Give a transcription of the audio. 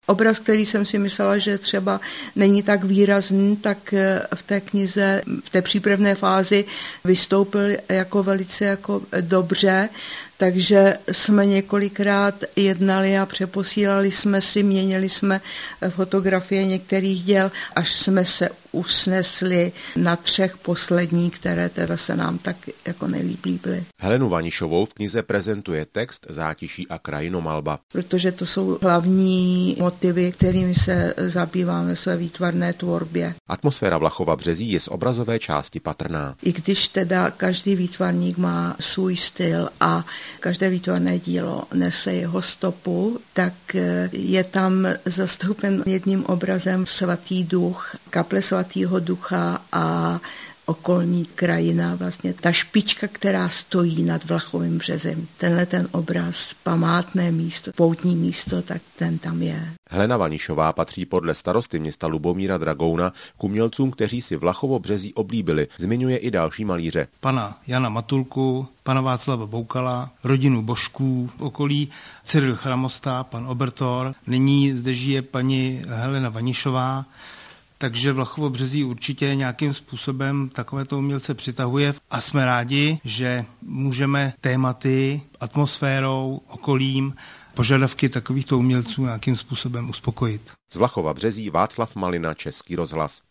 Obraz, který jsem si myslela, že třeba není tak výrazný, tak v té knize, v té přípravné fázi vystoupil jako velice dobře, takže jsme několikrát jednali a přeposílali jsme si, měnili jsme fotografie některých děl, až jsme se usnesli na 3 posledních, které teda se nám tak jako nejlíp líbily. Helenu Vanišovou v knize prezentuje text, zátiší a krajinomalba. Protože to jsou hlavní motivy, kterými se zabýváme ve své výtvarné tvorbě. Atmosféra Vlachova Březí je z obrazové části patrná. I když teda každý výtvarník má svůj styl a každé výtvarné dílo nese jeho stopu, tak je tam zastoupen jedním obrazem Svatý duch, kaple Svatého ducha a okolní krajina, vlastně ta špička, která stojí nad Vlachovým Březem. Ten obraz, památné místo, poutní místo, tak ten tam je. Helena Vanišová patří podle starosty města Lubomíra Dragouna k umělcům, kteří si Vlachovo Březí oblíbili. Zmiňuje i další malíře. Pana Jana Matulku, pana Václava Boukala, rodinu Božků v okolí, Cyril Chramosta, pan Obertor. Nyní zde žije paní Helena Vanišová, takže Vlachovo Březí určitě nějakým způsobem takovéto umělce přitahuje a jsme rádi, že můžeme tématy, atmosférou, okolím, požadavky takovýchto umělců nějakým způsobem uspokojit. Z Vlachova Březí Václav Malina, Český rozhlas.